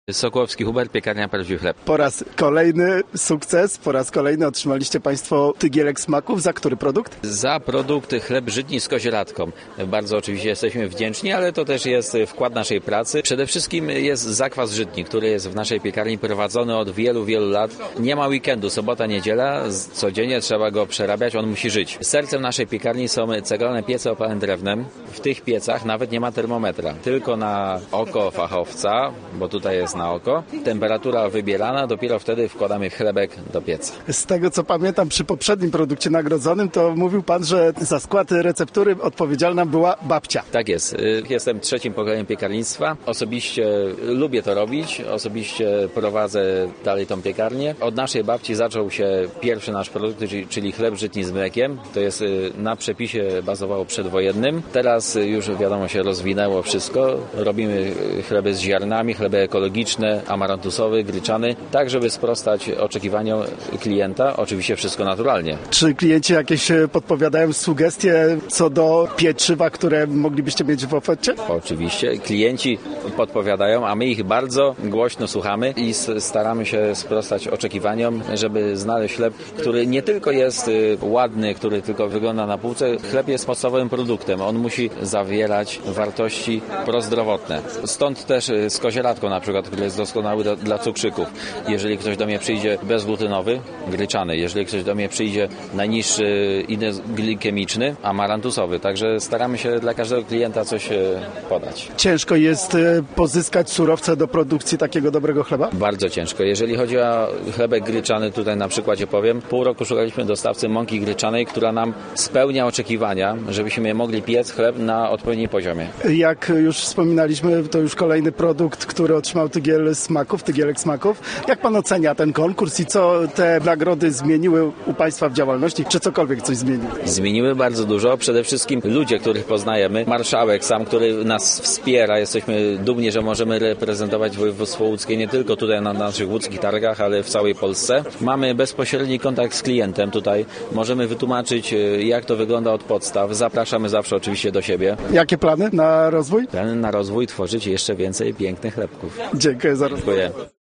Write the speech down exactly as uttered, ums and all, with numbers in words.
Sokołowski Hubert, piekarnia Prawdziwy Chleb. Po raz kolejny sukces, po raz kolejny otrzymaliście Państwo tygielek smaków. Za który produkt? Za produkt chleb żytni z kozielatką. Bardzo oczywiście jesteśmy wdzięczni, ale to też jest wkład naszej pracy. Przede wszystkim jest zakwas żytni, który jest w naszej piekarni prowadzony od wielu, wielu lat. Nie ma weekendu, sobota, niedziela, codziennie trzeba go przerabiać, on musi żyć. Sercem naszej piekarni są ceglane piece opalane drewnem. W tych piecach nawet nie ma termometra, tylko na oko fachowca, bo tutaj jest na oko. Temperatura wybierana, dopiero wtedy wkładamy chlebek do pieca. Z tego co pamiętam, przy poprzednim produkcie nagrodzonym, to mówił Pan, że za skład receptury odpowiedzialna była babcia. Tak jest. Jestem trzecim pokoleniem piekarnictwa. Osobiście lubię to robić. Osobiście prowadzę dalej tą piekarnię. Od naszej babci zaczął się pierwszy nasz produkt, czyli chleb żytni z mlekiem. To jest na przepisie bazowało przedwojennym. Teraz już wiadomo się rozwinęło wszystko. Robimy chleby z ziarnami, chleby ekologiczne, amarantusowy, gryczany, tak żeby sprostać oczekiwaniom klienta. Oczywiście wszystko naturalnie. Czy klienci jakieś podpowiadają sugestie co do pieczywa, które moglibyście mieć w ofercie? Oczywiście. Klienci podpowiadają, a my ich bardzo głośno słuchamy i staramy się sprostać oczekiwaniom, żeby znaleźć chleb, który nie tylko jest ładny, który tylko wygląda na półce. Chleb jest podstawowym produktem. On musi zawierać wartości prozdrowotne. Stąd też z kozielatką na przykład, który jest doskonały do, dla cukrzyków. Jeżeli ktoś do mnie przyjdzie bezglutenowy, gryczany. Jeżeli ktoś do mnie przyjdzie najniższy index glikemiczny, amarantusowy. Także staramy się dla każdego klienta coś podać. Ciężko jest pozyskać surowce do produkcji takiego dobrego chleba? Bardzo ciężko. Jeżeli chodzi o chlebek gryczany, tutaj na przykładzie powiem, pół roku szukaliśmy dostawcy mąki gryczanej, która nam spełnia oczekiwania, żebyśmy mogli piec chleb na odpowiednim poziomie. Jak już wspominaliśmy, to już kolejny produkt, który otrzymał tygiel smaków, tygielek smaków. Jak Pan ocenia ten konkurs i co te nagrody zmieniły u Państwa w działalności? Czy cokolwiek coś zmieniło? Zmieniły bardzo dużo. Przede wszystkim ludzie, których poznajemy. Marszałek sam, który nas wspiera. Jesteśmy dumni, że możemy reprezentować województwo łódzkie nie tylko tutaj na naszych łódzkich targach, ale w całej Polsce. Mamy bezpośredni kontakt z klientem tutaj. Możemy wytłumaczyć, jak to wygląda od podstaw. Zapraszamy zawsze oczywiście do siebie. Jakie plany na rozwój? Plany na rozwój, tworzyć jeszcze więcej pięknych chlebków. Dziękuję za rozmowę. Dziękuję.